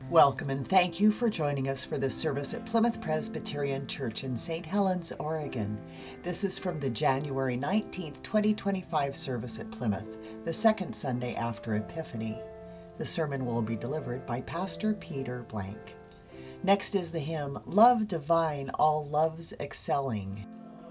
Welcome and thank you for joining us for this service at Plymouth Presbyterian Church in St. Helens, Oregon. This is from the January 19th, 2025 service at Plymouth, the second Sunday after Epiphany. The sermon will be delivered by Pastor Peter Blank. Next is the hymn, Love Divine, All Loves Excelling.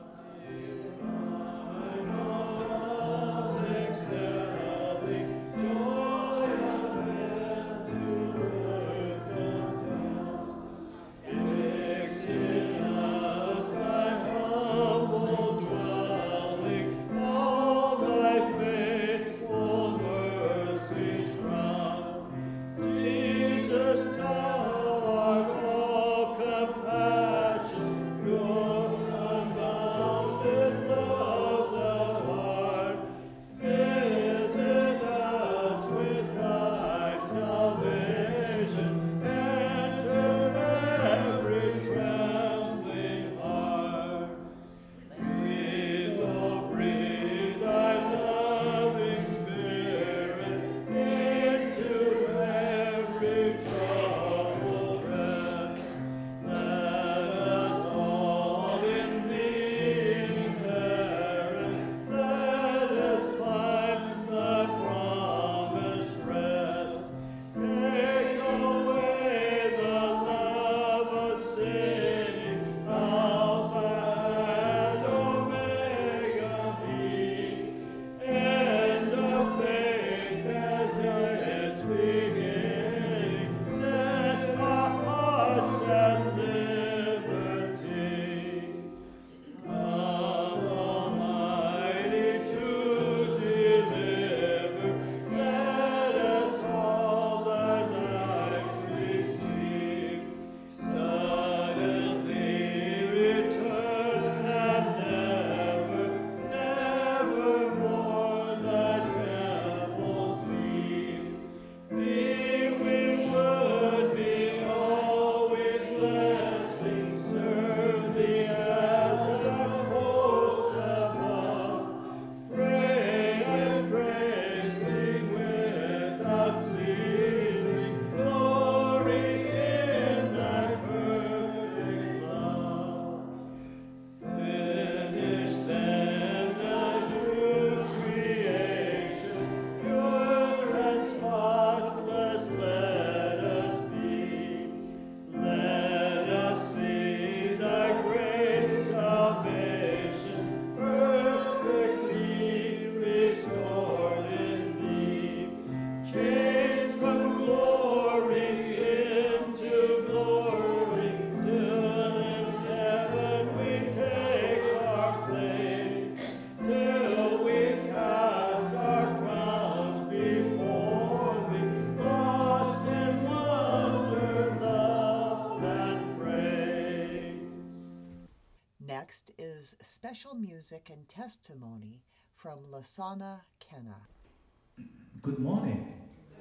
Next is special music and testimony from Lasana Kenna. Good morning.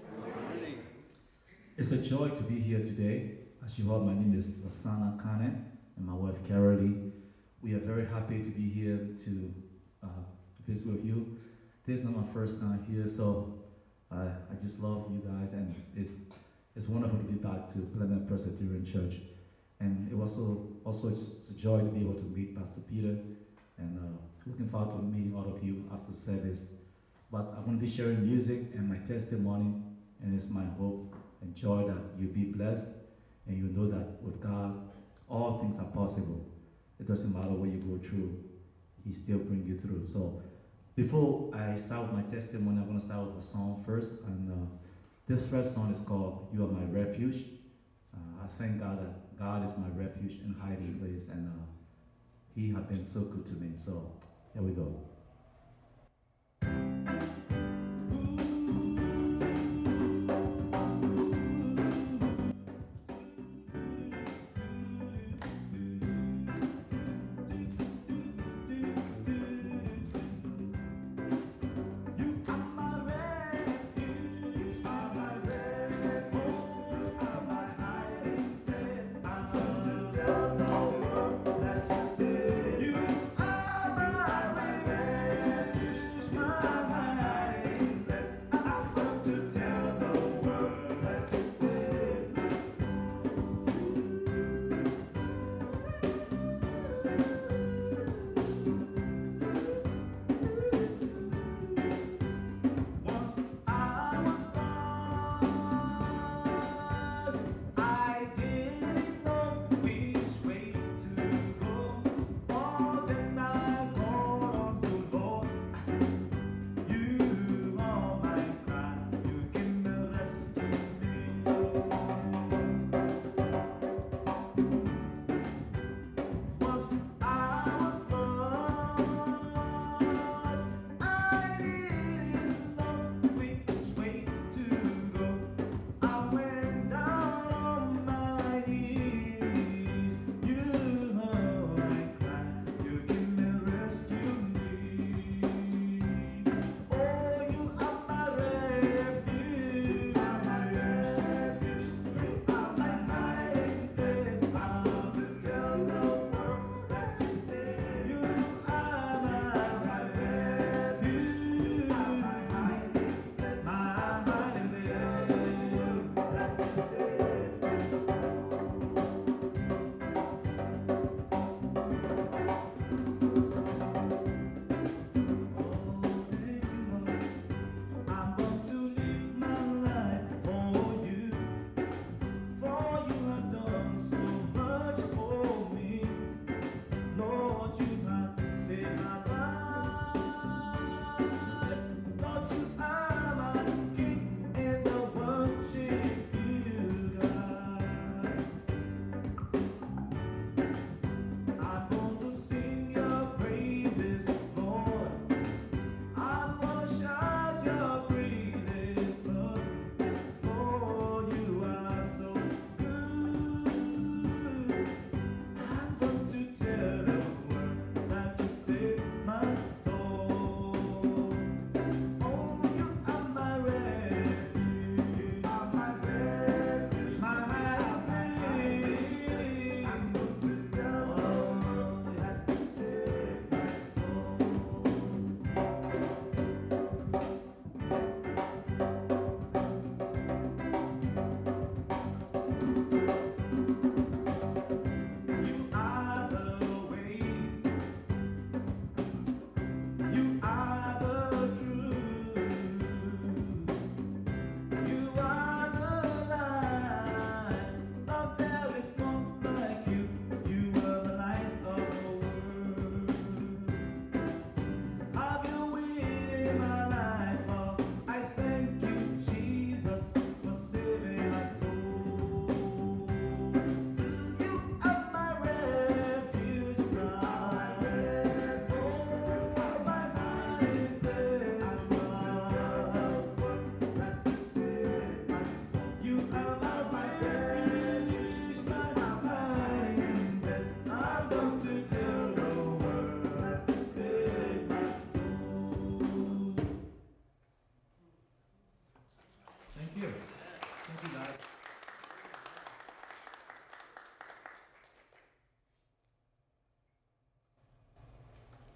It's a joy to be here today. As you heard, my name is Lasana Kane and my wife Carolee. We are very happy to be here to visit with you. This is not my first time here, so I just love you guys, and it's wonderful to be back to Plymouth Presbyterian Church. And it was also it's a joy to be able to meet Pastor Peter, and looking forward to meeting all of you after the service. But I'm going to be sharing music and my testimony, and it's my hope and joy that you'll be blessed, and you know that with God, all things are possible. It doesn't matter what you go through, He still brings you through. So before I start with my testimony, I'm going to start with a song first, and this first song is called You Are My Refuge. I thank God that God is my refuge and hiding place, and He has been so good to me. So here we go. You are my refuge, my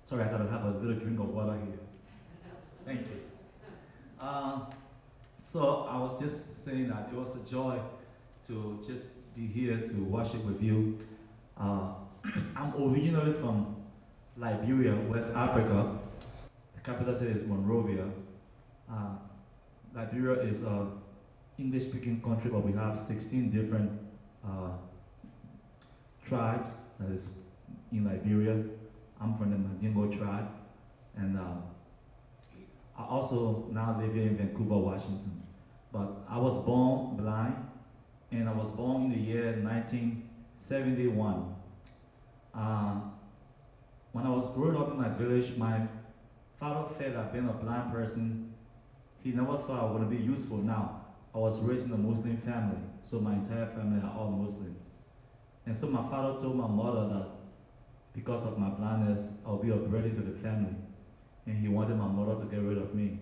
Sorry, I gotta have a little drink of water here. Thank you. So I was just saying that it was a joy to just be here to worship with you. I'm originally from Liberia, West Africa. The capital city is Monrovia. Liberia is an English-speaking country, but we have 16 different tribes that is in Liberia. I'm from the Mandingo tribe, and I also now live here in Vancouver, Washington. But I was born blind, and I was born in the year 1971. When I was growing up in my village, my father felt that being a blind person, he never thought I was going to be useful. Now, I was raised in a Muslim family, so my entire family are all Muslim. And so my father told my mother that because of my blindness, I'll be a burden to the family. And he wanted my mother to get rid of me.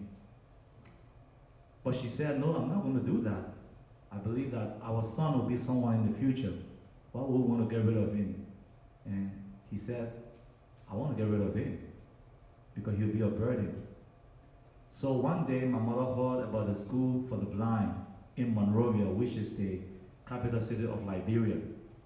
But she said, no, I'm not going to do that. I believe that our son will be someone in the future. Why would we want to get rid of him? And he said, I want to get rid of him because he'll be a burden. So one day, my mother heard about the school for the blind in Monrovia, which is the capital city of Liberia.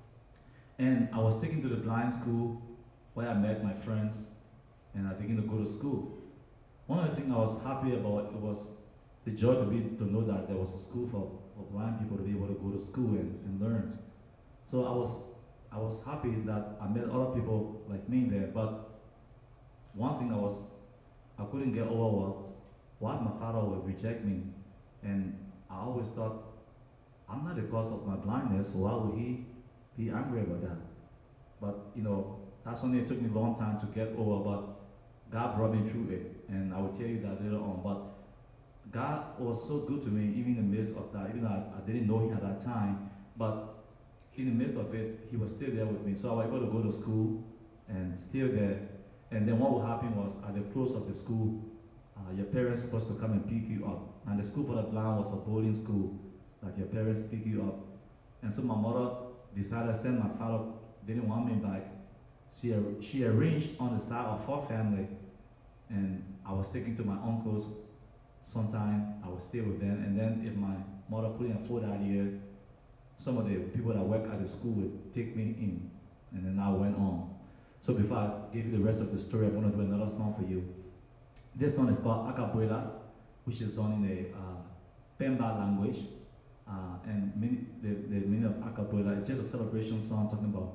And I was taken to the blind school where I met my friends, and I began to go to school. One of the things I was happy about, it was the joy to know that there was a school for blind people to be able to go to school and learn. So I was happy that I met other people like me there, but one thing I couldn't get over was why my father would reject me. And I always thought, I'm not the cause of my blindness, so why would he be angry about that? But that's something it took me a long time to get over, but God brought me through it, and I will tell you that later on. But God was so good to me, even in the midst of that, even though I didn't know him at that time, but in the midst of it, he was still there with me. So I was able to go to school and still there. And then what would happen was, at the close of the school, your parents were supposed to come and pick you up. And the school for the blind was a boarding school, like your parents pick you up. And so my mother decided to send my father, didn't want me back. She arranged on the side of her family, and I was taken to my uncle's. Sometime I would stay with them, and then if my mother couldn't afford that year, some of the people that work at the school would take me in, and then I went on. So before I give you the rest of the story, I'm going to do another song for you. This song is called Acabuela, which is done in the Pemba language, and the meaning of Acabuela is just a celebration song talking about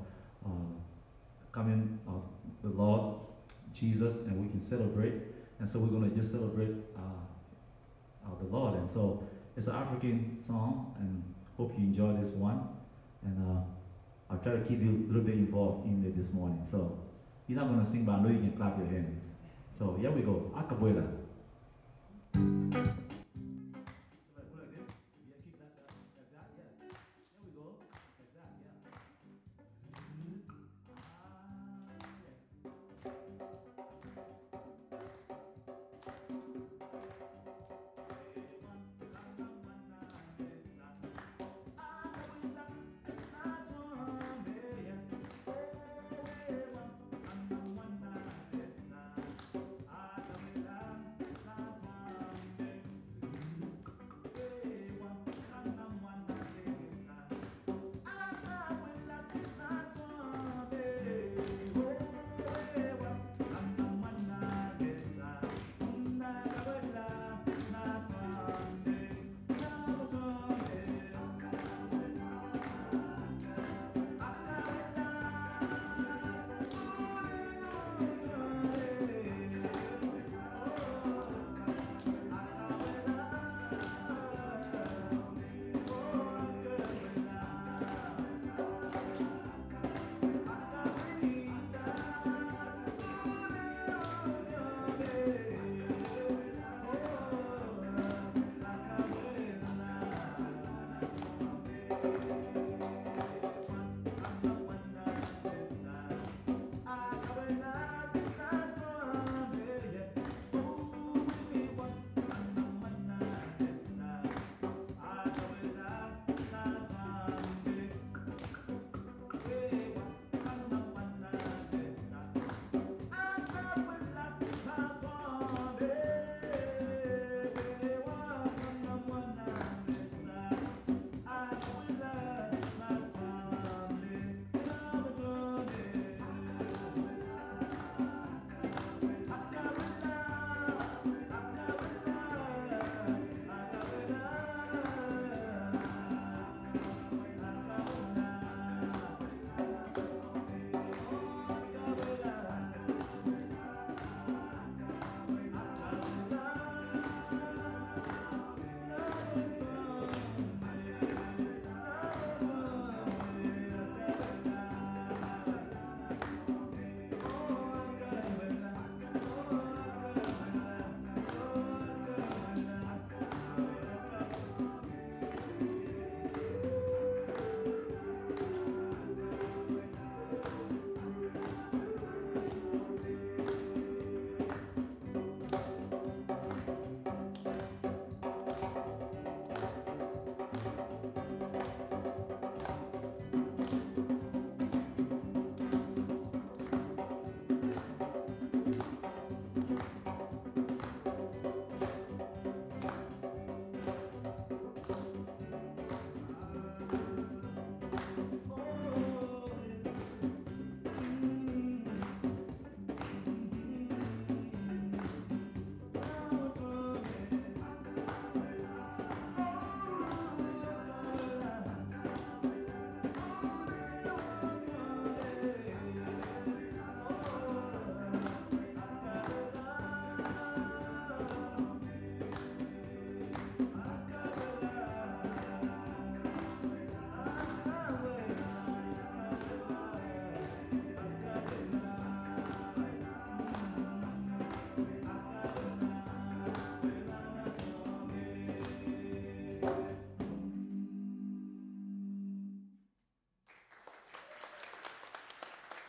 coming of the Lord Jesus, and we can celebrate. And so we're going to just celebrate the Lord. And so it's an African song, and hope you enjoy this one. And I'll try to keep you a little bit involved in it this morning. So you're not going to sing, but I know you can clap your hands. So here we go, Acabuela.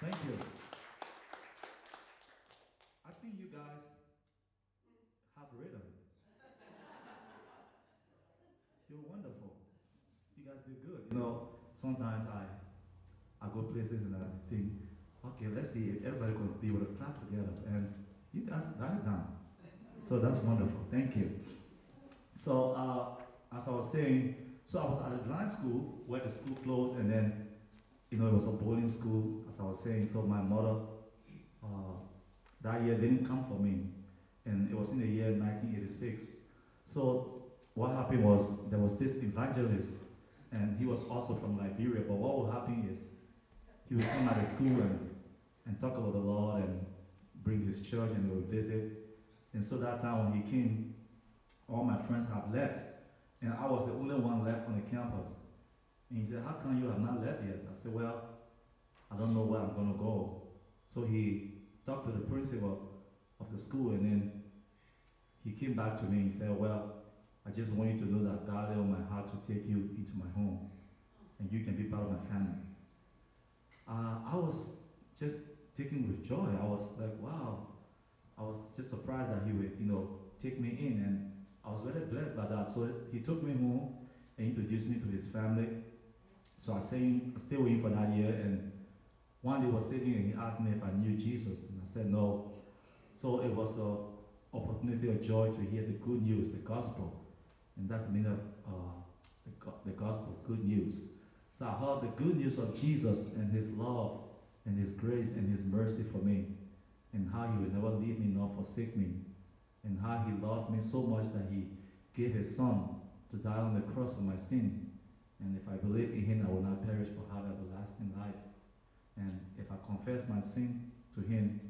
Thank you. I think you guys have rhythm. You're wonderful. You guys did good. You know, sometimes I go places and I think, okay, let's see if everybody could be able to clap together. And you guys got it down. So that's wonderful. Thank you. So as I was saying, so I was at a blind school where the school closed, and then, you know, it was a boarding school, as I was saying. So my mother that year didn't come for me, and it was in the year 1986. So what happened was there was this evangelist, and he was also from Liberia. But what would happen is he would come out of school and talk about the Lord and bring his church, and they would visit. And so that time when he came, all my friends have left, and I was the only one left on the campus. And he said, "How come you have not left yet?" I said, "Well, I don't know where I'm going to go." So he talked to the principal of the school, and then he came back to me and said, "Well, I just want you to know that God laid on my heart to take you into my home, and you can be part of my family." I was just taken with joy. I was like, wow. I was just surprised that he would, you know, take me in, and I was very blessed by that. So he took me home and introduced me to his family. So I stayed with him for that year, and one day he was sitting and he asked me if I knew Jesus, and I said no. So it was an opportunity of joy to hear the good news, the gospel, and that's the meaning of the gospel, good news. So I heard the good news of Jesus and his love and his grace and his mercy for me, and how he would never leave me nor forsake me, and how he loved me so much that he gave his son to die on the cross for my sin. And if I believe in him, I will not perish but have everlasting life. And if I confess my sin to him,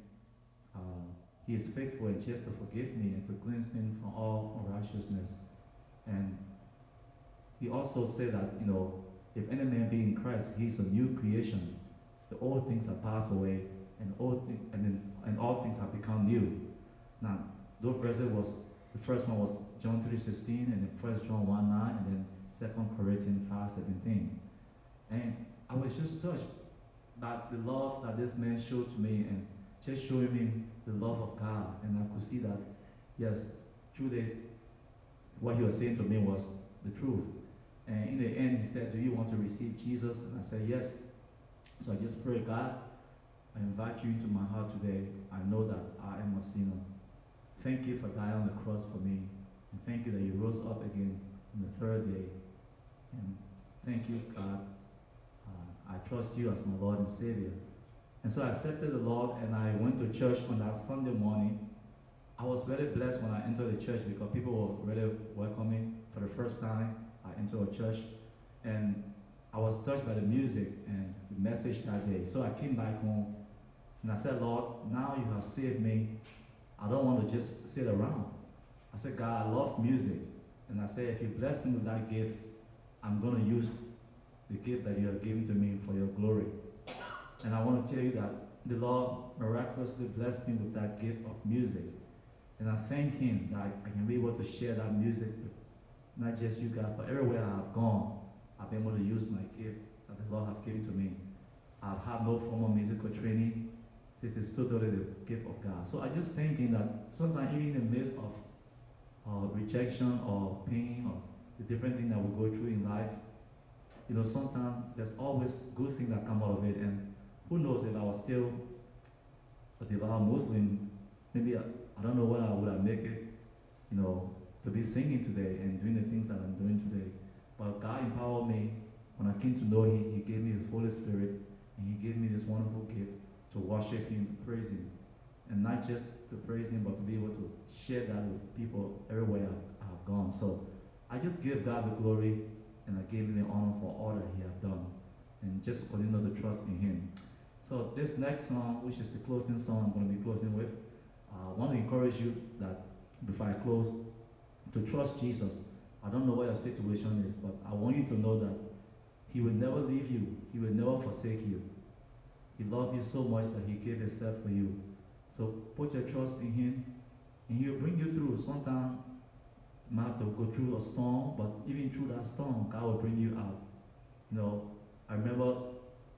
he is faithful and just to forgive me and to cleanse me from all unrighteousness. And he also said that, you know, if any man be in Christ, he is a new creation. The old things are passed away, and all things have become new. Now, those verses the first one was John 3:16, and then 1 John 1:9, and then 2 Corinthians 5:17. And I was just touched by the love that this man showed to me, and just showing me the love of God. And I could see that, yes, truly, what he was saying to me was the truth. And in the end, he said, "Do you want to receive Jesus?" And I said, "Yes." So I just prayed, "God, I invite you into my heart today. I know that I am a sinner. Thank you for dying on the cross for me. And thank you that you rose up again on the third day. And thank you, God. I trust you as my Lord and Savior." And so I accepted the Lord, and I went to church on that Sunday morning. I was very blessed when I entered the church because people were really welcoming. For the first time, I entered a church, and I was touched by the music and the message that day. So I came back home, and I said, "Lord, now you have saved me. I don't want to just sit around." I said, "God, I love music." And I said, "If you bless me with that gift, I'm going to use the gift that you have given to me for your glory." And I want to tell you that the Lord miraculously blessed me with that gift of music. And I thank him that I can be able to share that music with not just you guys, but everywhere I have gone, I've been able to use my gift that the Lord has given to me. I've had no formal musical training. This is totally the gift of God. So I just thank him that sometimes even in the midst of rejection or pain or the different things that we go through in life, you know, sometimes there's always good things that come out of it. And who knows, if I was still a devout Muslim, maybe I don't know whether I would have made it, you know, to be singing today and doing the things that I'm doing today. But God empowered me. When I came to know him, he gave me his Holy Spirit, and he gave me this wonderful gift to worship him, to praise him. And not just to praise him, but to be able to share that with people everywhere I have gone. So I just give God the glory, and I give him the honor for all that he has done. And just continue to trust in him. So this next song, which is the closing song I'm going to be closing with, I want to encourage you that before I close, to trust Jesus. I don't know what your situation is, but I want you to know that he will never leave you. He will never forsake you. He loved you so much that he gave himself for you. So put your trust in him, and he will bring you through. Sometimes you might have to go through a storm, but even through that storm, God will bring you out. You know, I remember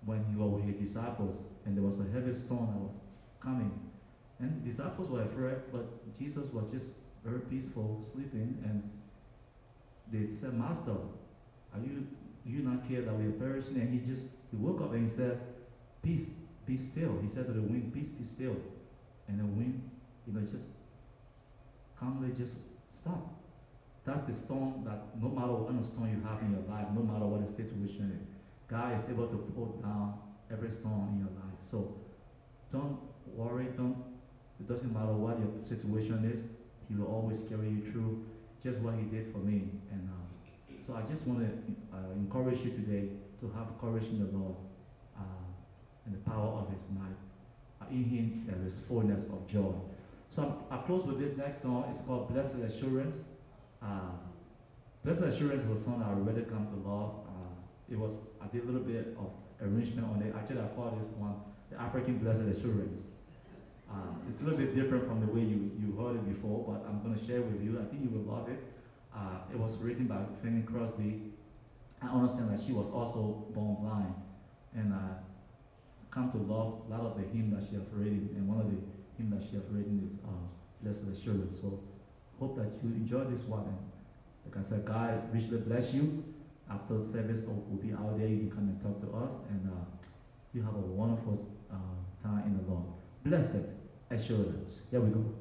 when he was with his disciples, and there was a heavy storm that was coming. And the disciples were afraid, but Jesus was just very peaceful, sleeping, and they said, Master, are you not care that we are perishing? And he woke up and he said, Peace, be still. He said to the wind, Peace, be still. And the wind, just calmly just stopped. That's the storm that no matter what kind of storm you have in your life, no matter what the situation is, God is able to put down every storm in your life. So don't worry, it doesn't matter what your situation is, He will always carry you through, just what He did for me. And so I just want to encourage you today to have courage in the Lord and the power of His might. In Him there is fullness of joy. So I close with this next song. It's called Blessed Assurance. Blessed Assurance is a song that I really come to love. I did a little bit of arrangement on it. Actually, I call this one the African Blessed Assurance. It's a little bit different from the way you heard it before, but I'm going to share with you. I think you will love it. It was written by Fanny Crosby. I understand that she was also born blind, and I come to love a lot of the hymns that she has written, and one of the hymns that she has written is Blessed Assurance. So hope that you enjoy this one. And like I said, God richly bless you. After the service, we'll be out there. You can come and talk to us, and you have a wonderful time in the Lord. Blessed Assurance. Here we go.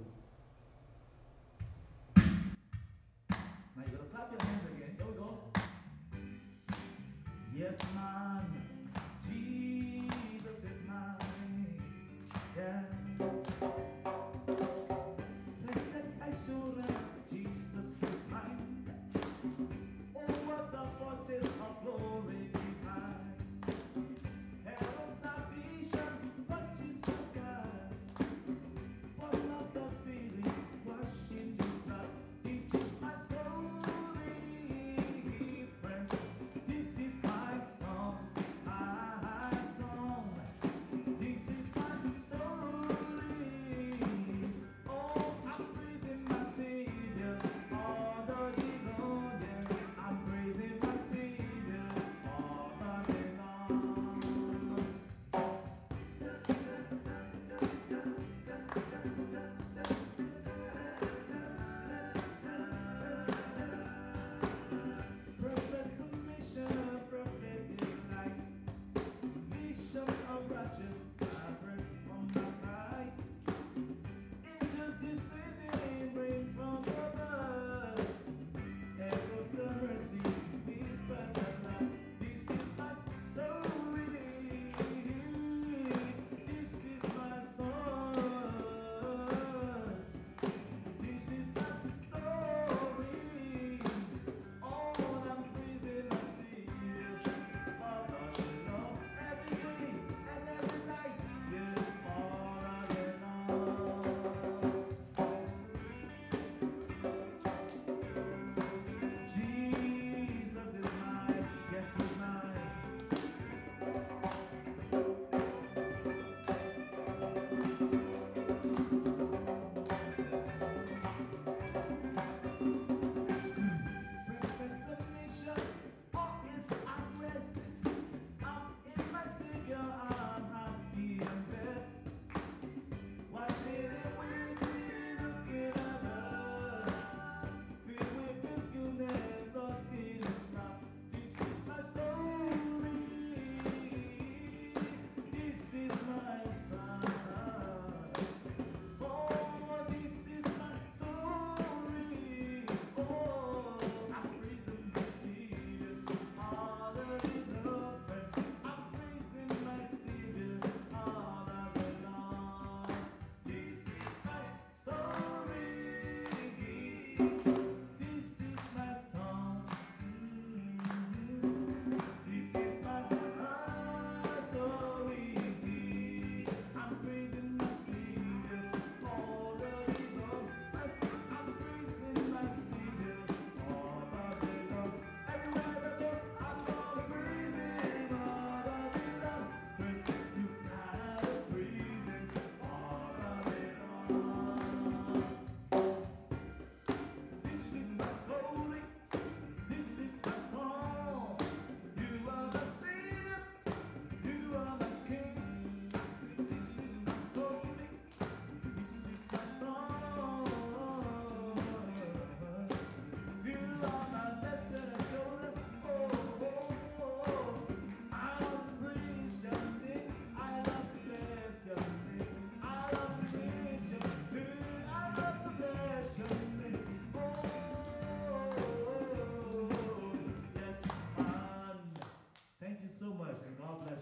Now you gotta clap your hands again. Here we go. Yes, man. Jesus is mine. Yeah. Blessed assurance, Jesus is mine. Oh, what a foretaste of glory divine. Hello, salvation, what is of God? What of the Spirit, washing His blood. This is my story, friends. This is my song.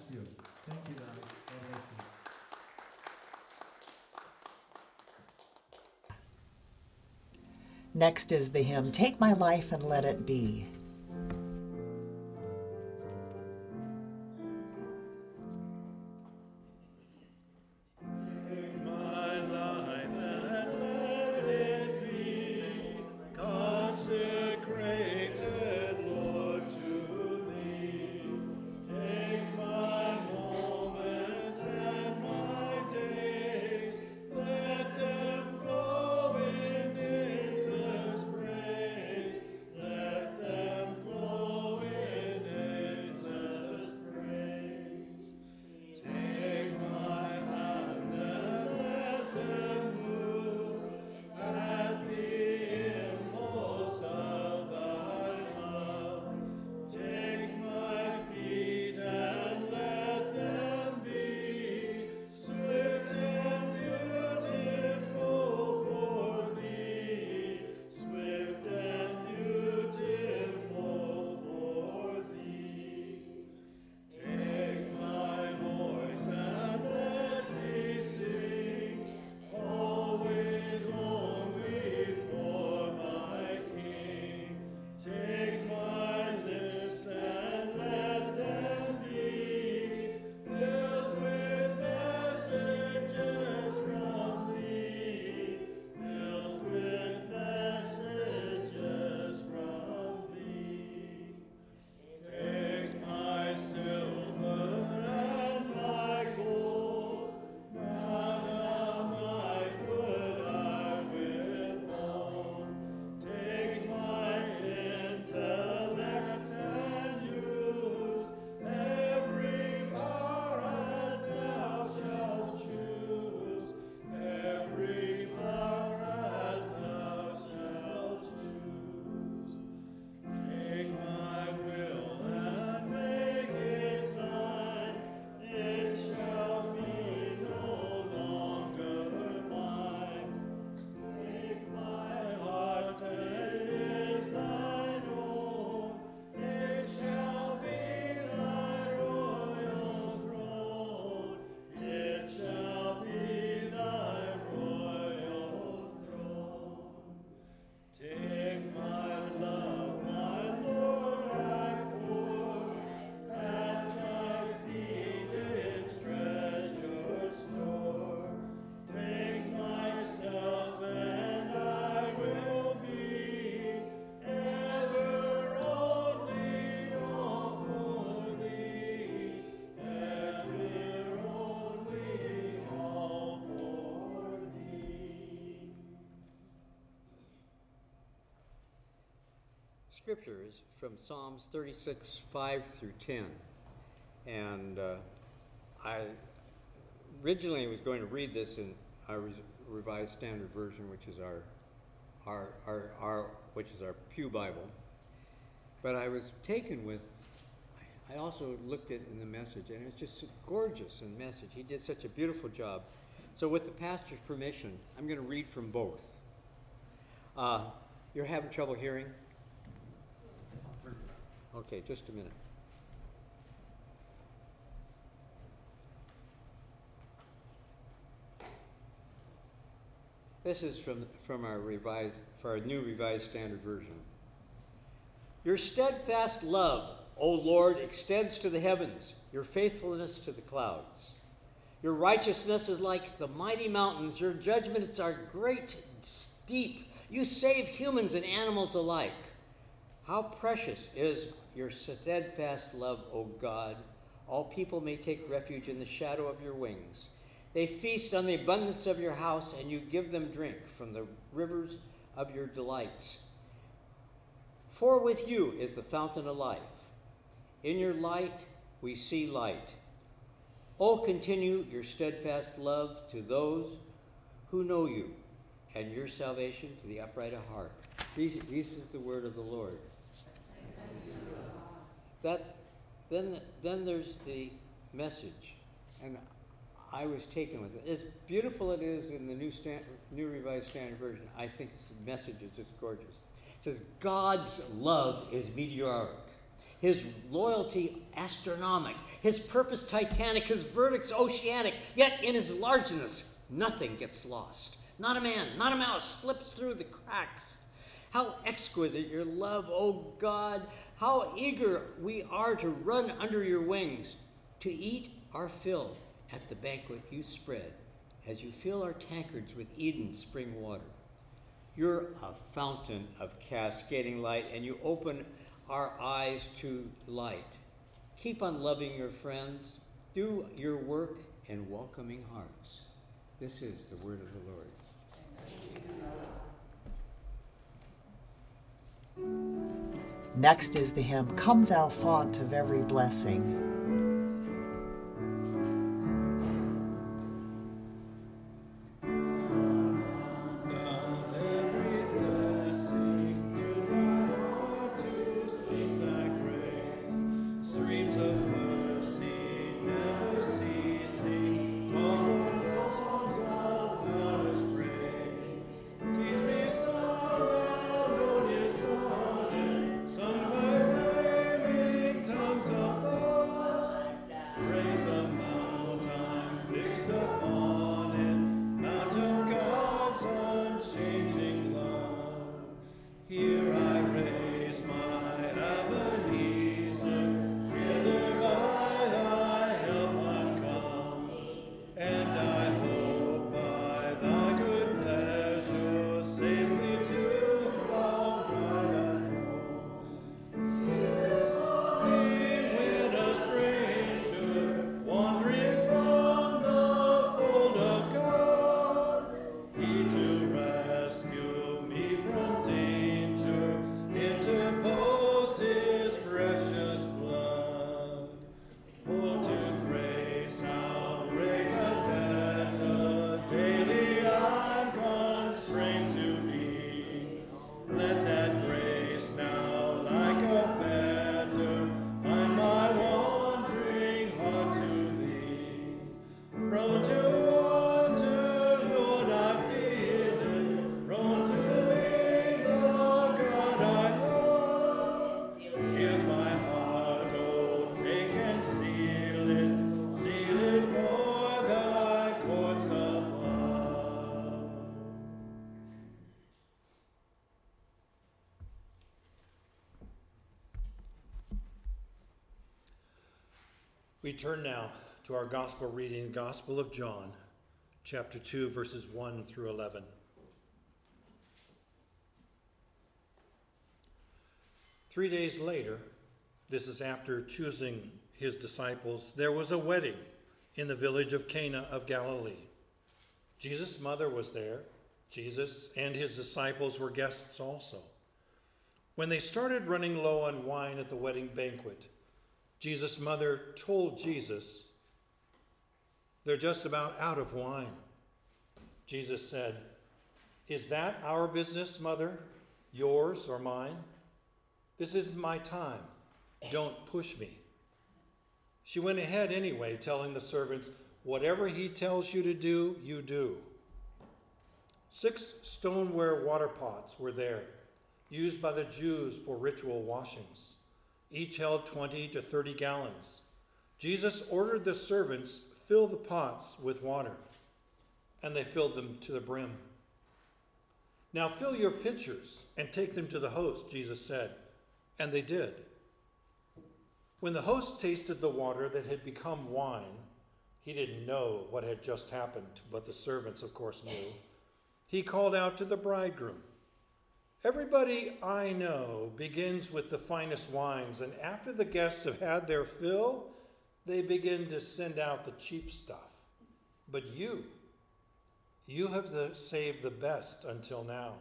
you. Thank you, guys. God bless you. Next is the hymn, Take My Life and Let It Be. Scriptures from Psalms 36, 5 through 10. And I originally was going to read this in our Revised Standard Version, which is our Pew Bible. But I was taken with, I also looked at it in the Message, and it's just gorgeous in Message. He did such a beautiful job. So with the pastor's permission, I'm going to read from both. You're having trouble hearing? Okay, just a minute. This is from our new Revised Standard Version. Your steadfast love, O Lord, extends to the heavens, your faithfulness to the clouds. Your righteousness is like the mighty mountains, your judgments are great, deep. You save humans and animals alike. How precious is your steadfast love, O God. All people may take refuge in the shadow of your wings. They feast on the abundance of your house, and you give them drink from the rivers of your delights. For with you is the fountain of life. In your light we see light. Oh, continue your steadfast love to those who know you, and your salvation to the upright of heart. This is the word of the Lord. Then there's the Message, and I was taken with it. As beautiful it is in the New Revised Standard Version, I think the Message is just gorgeous. It says, God's love is meteoric. his loyalty astronomic, his purpose titanic, his verdicts oceanic, yet in his largeness, nothing gets lost. Not a man, not a mouse slips through the cracks. How exquisite your love, O God! How eager we are to run under your wings, to eat our fill at the banquet you spread, as you fill our tankards with Eden's spring water. You're a fountain of cascading light, and you open our eyes to light. Keep on loving your friends. Do your work in welcoming hearts. This is the word of the Lord. Next is the hymn, Come Thou Fount of Every Blessing. We turn now to our gospel reading, Gospel of John, chapter 2, verses 1 through 11. "3 days later, this is after choosing his disciples, there was a wedding in the village of Cana of Galilee. Jesus' mother was there. Jesus and his disciples were guests also. When they started running low on wine at the wedding banquet, Jesus' mother told Jesus, "They're just about out of wine." Jesus said, "Is that our business, Mother? Yours or mine? This is my time. Don't push me." She went ahead anyway, telling the servants, "Whatever he tells you to do, you do." 6 stoneware water pots were there, used by the Jews for ritual washings. Each held 20 to 30 gallons. Jesus ordered the servants fill the pots with water, and they filled them to the brim. "Now fill your pitchers and take them to the host," Jesus said, and they did. When the host tasted the water that had become wine, he didn't know what had just happened, but the servants, of course, knew. He called out to the bridegroom, "Everybody I know begins with the finest wines, and after the guests have had their fill, they begin to send out the cheap stuff. But you have saved the best until now."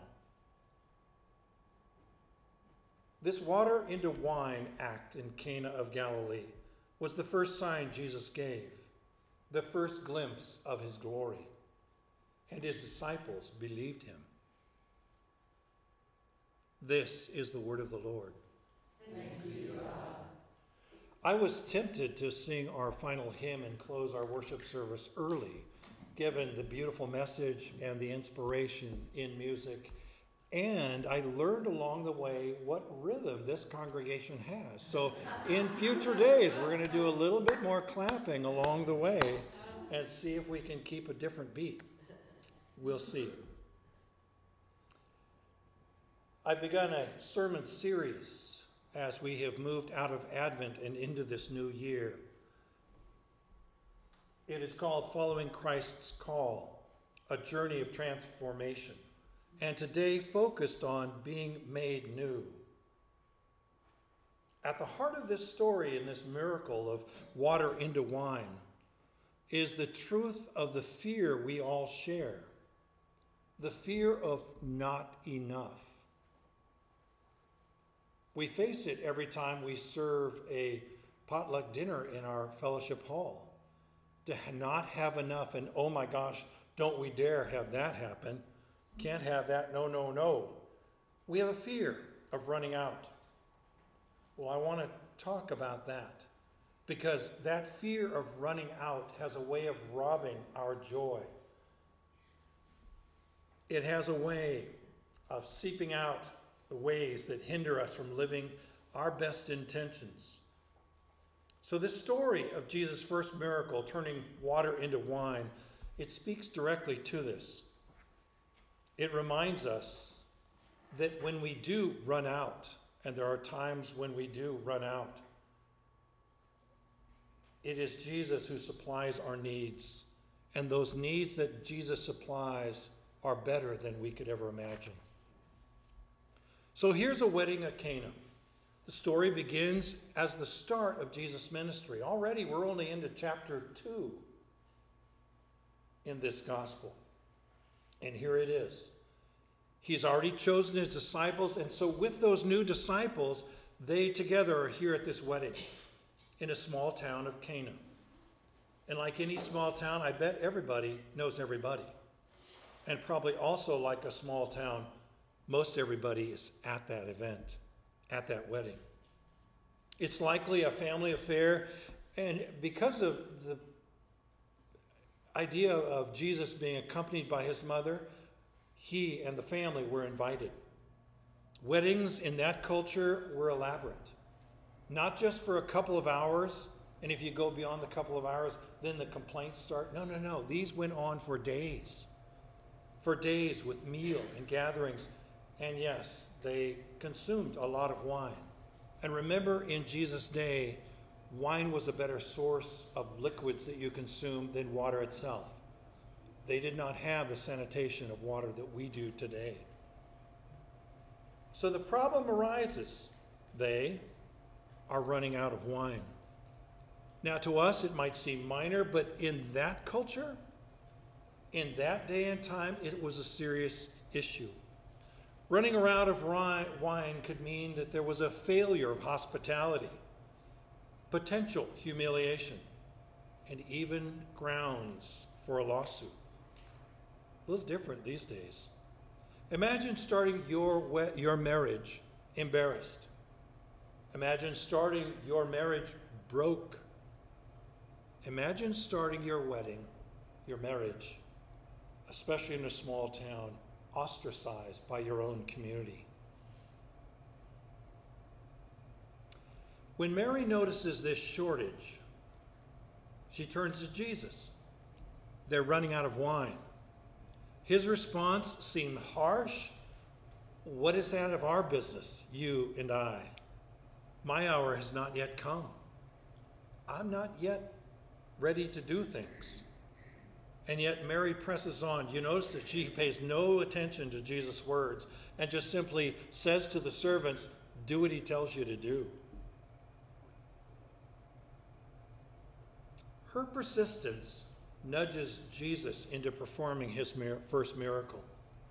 This water into wine act in Cana of Galilee was the first sign Jesus gave, the first glimpse of his glory, and his disciples believed him. This is the word of the Lord. Thanks be to God. I was tempted to sing our final hymn and close our worship service early, given the beautiful message and the inspiration in music And I learned along the way what rhythm this congregation has. So in future days, we're going to do a little bit more clapping along the way and see if we can keep a different beat. We'll see. I've begun a sermon series as we have moved out of Advent and into this new year. It is called Following Christ's Call, a journey of transformation. And today focused on being made new. At the heart of this story and this miracle of water into wine is the truth of the fear we all share, the fear of not enough. We face it every time we serve a potluck dinner in our fellowship hall. To not have enough, and oh my gosh, don't we dare have that happen. Can't have that, no, no, no. We have a fear of running out. Well, I want to talk about that because that fear of running out has a way of robbing our joy. It has a way of seeping out the ways that hinder us from living our best intentions. So this story of Jesus' first miracle, turning water into wine, it speaks directly to this. It reminds us that when we do run out, and there are times when we do run out, it is Jesus who supplies our needs. And those needs that Jesus supplies are better than we could ever imagine. So here's a wedding at Cana. The story begins as the start of Jesus' ministry. Already we're only into chapter 2 in this gospel. And here it is. He's already chosen his disciples, and so with those new disciples, they together are here at this wedding in a small town of Cana. And like any small town, I bet everybody knows everybody. And probably also like a small town, most everybody is at that event, at that wedding. It's likely a family affair, and because of the idea of Jesus being accompanied by his mother, he and the family were invited. Weddings in that culture were elaborate, not just for a couple of hours, and if you go beyond the couple of hours, then the complaints start. No. These went on for days with meal and gatherings. And yes, they consumed a lot of wine. And remember, in Jesus' day, wine was a better source of liquids that you consumed than water itself. They did not have the sanitation of water that we do today. So the problem arises. They are running out of wine. Now, to us, it might seem minor, but in that culture, in that day and time, it was a serious issue. Running out of wine could mean that there was a failure of hospitality, potential humiliation, and even grounds for a lawsuit. A little different these days. Imagine starting your marriage embarrassed. Imagine starting your marriage broke. Imagine starting your wedding, your marriage, especially in a small town, ostracized by your own community. When Mary notices this shortage, she turns to Jesus. They're running out of wine. His response seemed harsh. What is that of our business, you and I? My hour has not yet come. I'm not yet ready to do things. And yet Mary presses on. You notice that she pays no attention to Jesus' words and just simply says to the servants, do what he tells you to do. Her persistence nudges Jesus into performing his first miracle.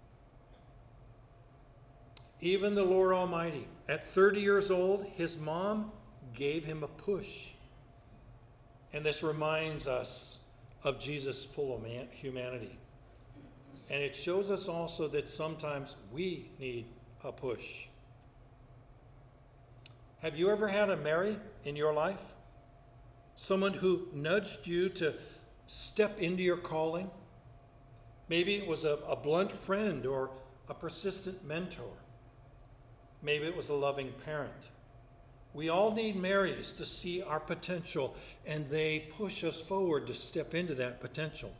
Even the Lord Almighty, at 30 years old, his mom gave him a push. And this reminds us of Jesus' full humanity. And it shows us also that sometimes we need a push. Have you ever had a Mary in your life? Someone who nudged you to step into your calling? Maybe it was a blunt friend or a persistent mentor. Maybe it was a loving parent. We all need Marys to see our potential, and they push us forward to step into that potential.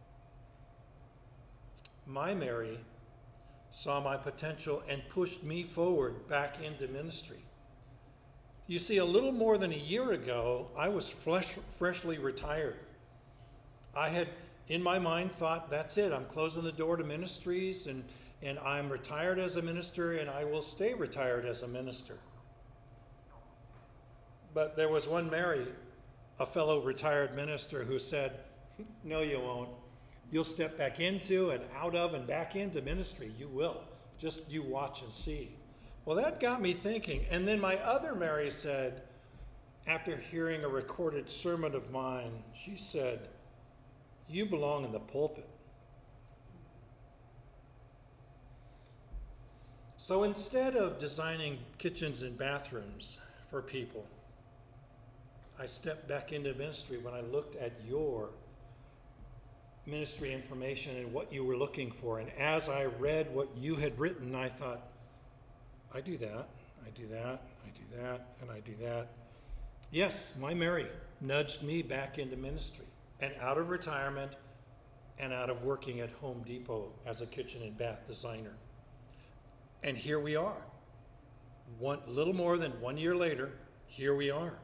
My Mary saw my potential and pushed me forward back into ministry. You see, a little more than a year ago, I was freshly retired. I had, in my mind, thought, that's it. I'm closing the door to ministries, and I'm retired as a minister, and I will stay retired as a minister. But there was one Mary, a fellow retired minister, who said, no, you won't. You'll step back into and out of and back into ministry. You will. Just you watch and see. Well, that got me thinking. And then my other Mary said, after hearing a recorded sermon of mine, she said, you belong in the pulpit. So instead of designing kitchens and bathrooms for people, I stepped back into ministry when I looked at your ministry information and what you were looking for. And as I read what you had written, I thought, I do that, I do that, I do that, and I do that. Yes, my Mary nudged me back into ministry and out of retirement and out of working at Home Depot as a kitchen and bath designer. And here we are. Little more than 1 year later, here we are.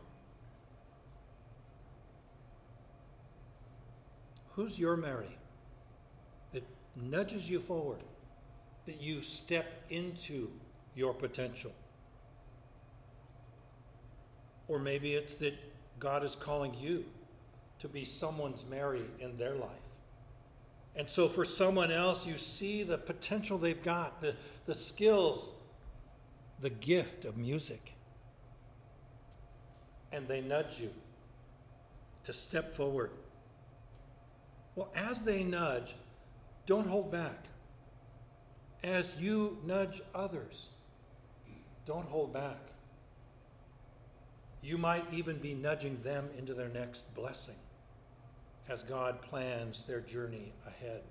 Who's your Mary that nudges you forward, that you step into your potential? Or maybe it's that God is calling you to be someone's Mary in their life. And so for someone else, you see the potential they've got, the skills, the gift of music. And they nudge you to step forward. Well, as they nudge, don't hold back. As you nudge others, don't hold back. You might even be nudging them into their next blessing as God plans their journey ahead.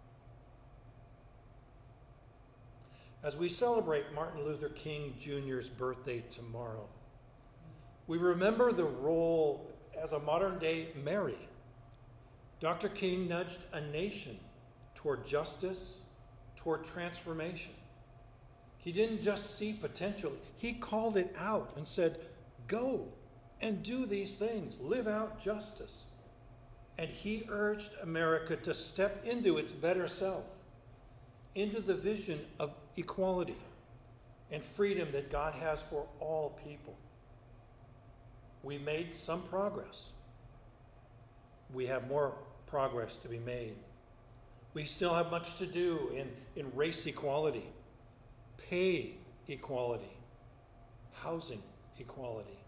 As we celebrate Martin Luther King Jr.'s birthday tomorrow, we remember the role as a modern-day Mary. Dr. King nudged a nation toward justice, toward transformation. He didn't just see potential, he called it out and said, go and do these things, live out justice. And he urged America to step into its better self, into the vision of equality and freedom that God has for all people. We made some progress. We have more progress to be made. We still have much to do in race equality, pay equality, housing equality.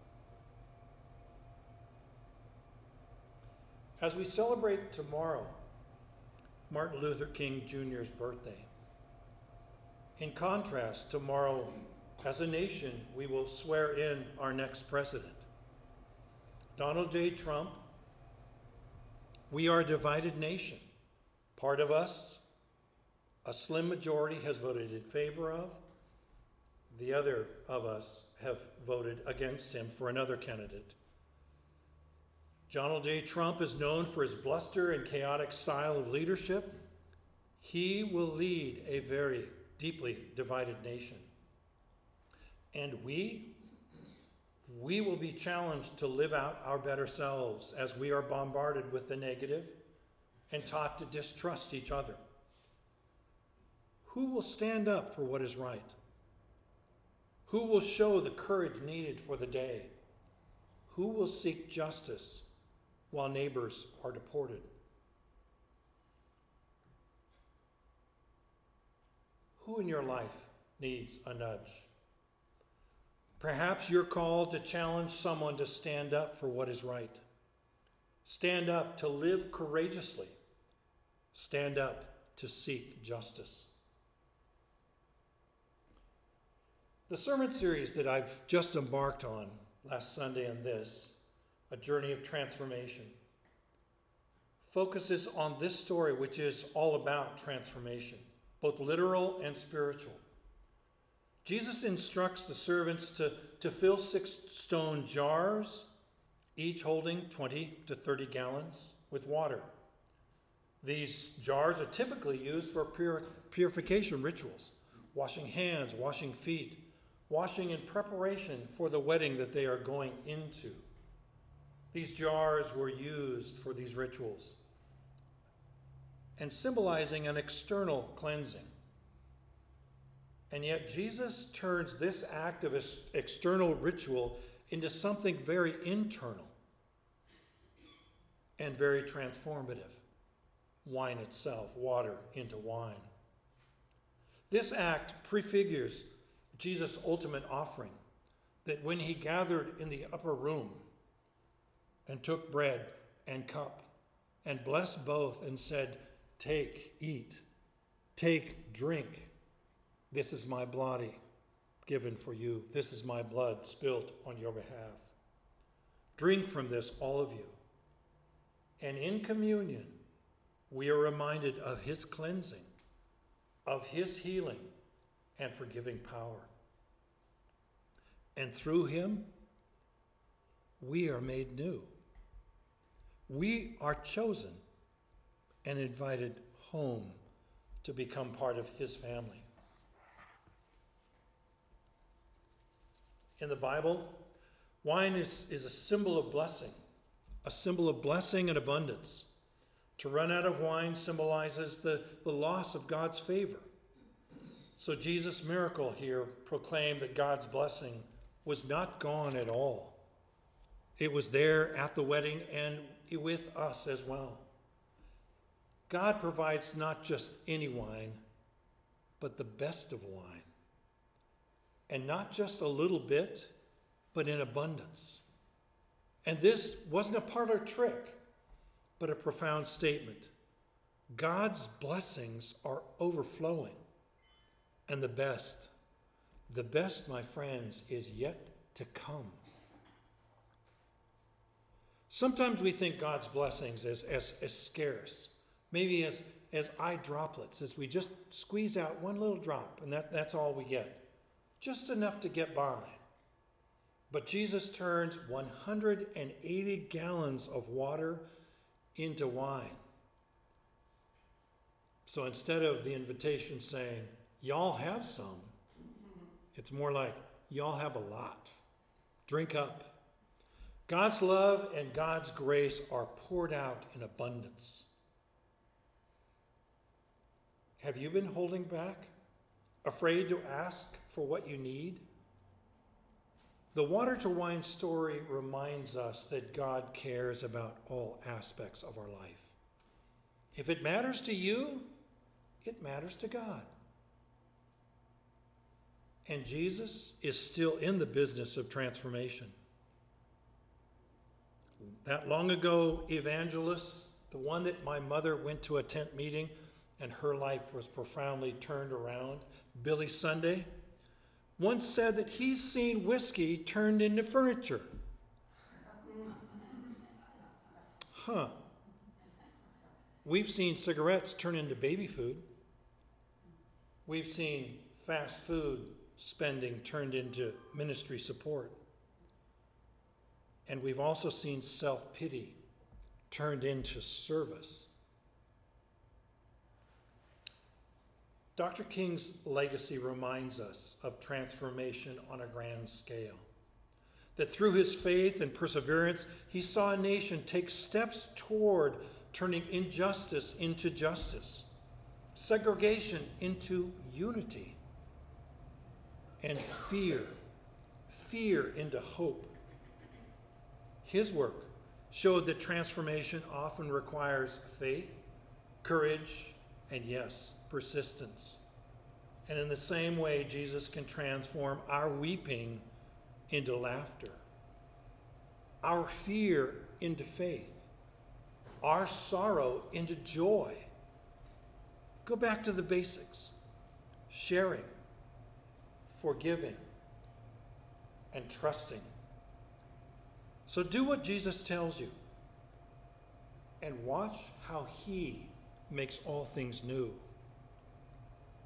As we celebrate tomorrow Martin Luther King Jr.'s birthday, in contrast, tomorrow, as a nation, we will swear in our next president, Donald J. Trump. We are a divided nation. Part of us, a slim majority, has voted in favor of. The other of us have voted against him for another candidate. Donald J. Trump is known for his bluster and chaotic style of leadership. He will lead a very deeply divided nation. And we will be challenged to live out our better selves as we are bombarded with the negative and taught to distrust each other. Who will stand up for what is right? Who will show the courage needed for the day? Who will seek justice while neighbors are deported? Who in your life needs a nudge? Perhaps you're called to challenge someone to stand up for what is right. Stand up to live courageously. Stand up to seek justice. The sermon series that I've just embarked on last Sunday and this, A Journey of Transformation, focuses on this story, which is all about transformation. both literal and spiritual. Jesus instructs the servants to fill 6 stone jars, each holding 20 to 30 gallons, with water. These jars are typically used for purification rituals, washing hands, washing feet, washing in preparation for the wedding that they are going into. These jars were used for these rituals and symbolizing an external cleansing. And yet Jesus turns this act of external ritual into something very internal and very transformative. Wine itself, water into wine. This act prefigures Jesus' ultimate offering, that when he gathered in the upper room and took bread and cup and blessed both and said, "Take, eat, take, drink. This is my body given for you. This is my blood spilt on your behalf. Drink from this, all of you." And in communion, we are reminded of his cleansing, of his healing and forgiving power. And through him, we are made new. We are chosen and invited home to become part of his family. In the Bible, wine is a symbol of blessing and abundance. To run out of wine symbolizes the loss of God's favor. So Jesus' miracle here proclaimed that God's blessing was not gone at all. It was there at the wedding and with us as well. God provides not just any wine, but the best of wine. And not just a little bit, but in abundance. And this wasn't a parlor trick, but a profound statement. God's blessings are overflowing. And the best, my friends, is yet to come. Sometimes we think God's blessings as scarce, maybe as eye droplets, as we just squeeze out one little drop, and that's all we get. Just enough to get by. But Jesus turns 180 gallons of water into wine. So instead of the invitation saying, "Y'all have some," it's more like, "Y'all have a lot. Drink up." God's love and God's grace are poured out in abundance. Have you been holding back? Afraid to ask for what you need? The water to wine story reminds us that God cares about all aspects of our life. If it matters to you, it matters to God. And Jesus is still in the business of transformation. That long ago evangelist, the one that my mother went to a tent meeting and her life was profoundly turned around, Billy Sunday, once said that he's seen whiskey turned into furniture. We've seen cigarettes turn into baby food. We've seen fast food spending turned into ministry support. And we've also seen self-pity turned into service. Dr. King's legacy reminds us of transformation on a grand scale. That through his faith and perseverance, he saw a nation take steps toward turning injustice into justice, segregation into unity, and fear into hope. His work showed that transformation often requires faith, courage, and yes, persistence. And in the same way, Jesus can transform our weeping into laughter, our fear into faith, our sorrow into joy. Go back to the basics: sharing, forgiving, and trusting. So do what Jesus tells you and watch how he makes all things new.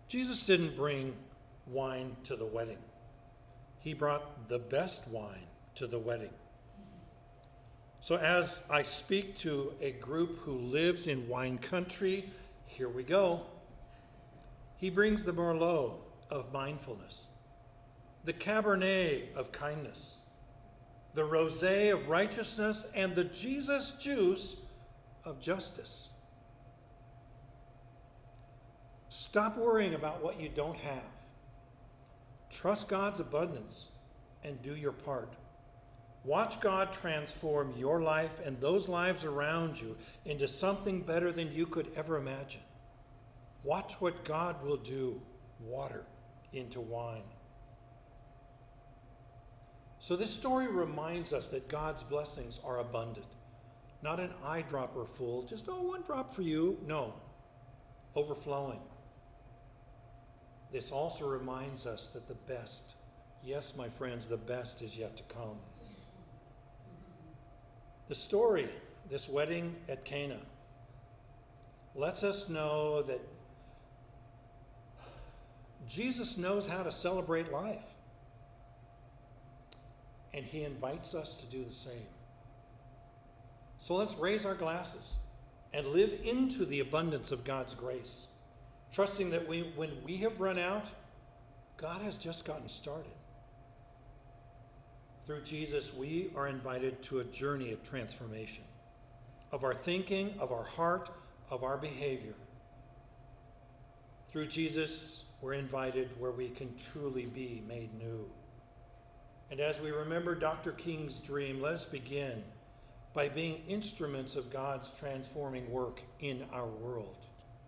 Jesus didn't bring wine to the wedding. He brought the best wine to the wedding. So as I speak to a group who lives in wine country, here we go. He brings the Merlot of mindfulness, the Cabernet of kindness, the Rosé of righteousness, and the Jesus juice of justice. Stop worrying about what you don't have. Trust God's abundance and do your part. Watch God transform your life and those lives around you into something better than you could ever imagine. Watch what God will do, water into wine. So this story reminds us that God's blessings are abundant. Not an eyedropper full, just, one drop for you. No, overflowing. This also reminds us that the best, yes, my friends, the best is yet to come. The story, this wedding at Cana, lets us know that Jesus knows how to celebrate life. And he invites us to do the same. So let's raise our glasses and live into the abundance of God's grace, trusting that when we have run out, God has just gotten started. Through Jesus, we are invited to a journey of transformation, of our thinking, of our heart, of our behavior. Through Jesus, we're invited where we can truly be made new. And as we remember Dr. King's dream, let us begin by being instruments of God's transforming work in our world.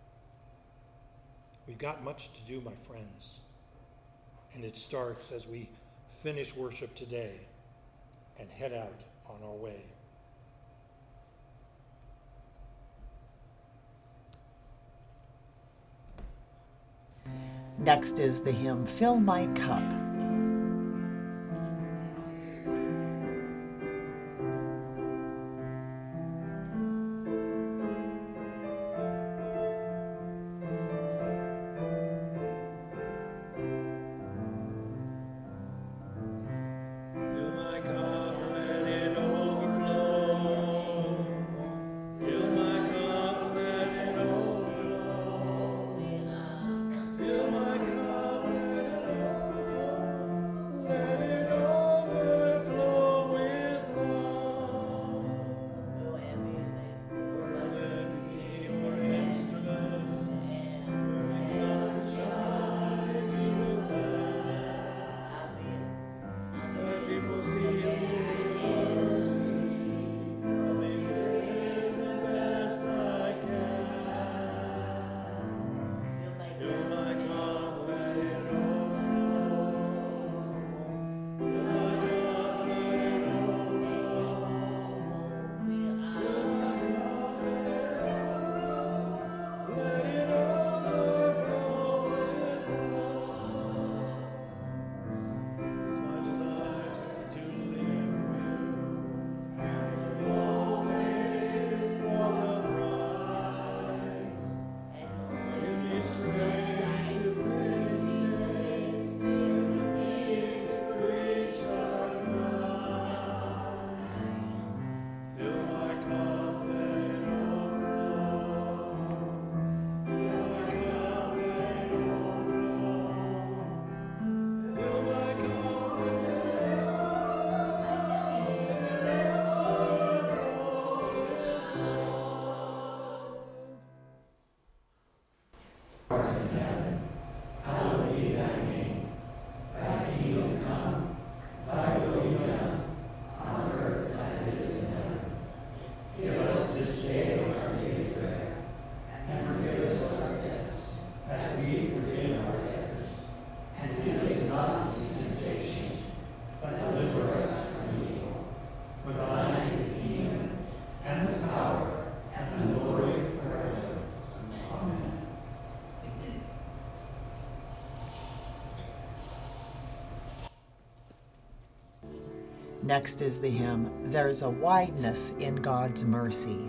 We've got much to do, my friends, and it starts as we finish worship today and head out on our way. Next is the hymn, Fill My Cup. Next is the hymn, There's a Wideness in God's Mercy.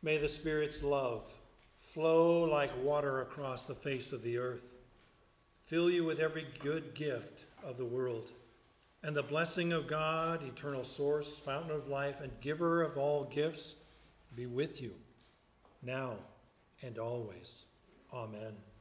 May the Spirit's love flow like water across the face of the earth, fill you with every good gift of the world, and the blessing of God, eternal source, fountain of life, and giver of all gifts, be with you now and always. Amen.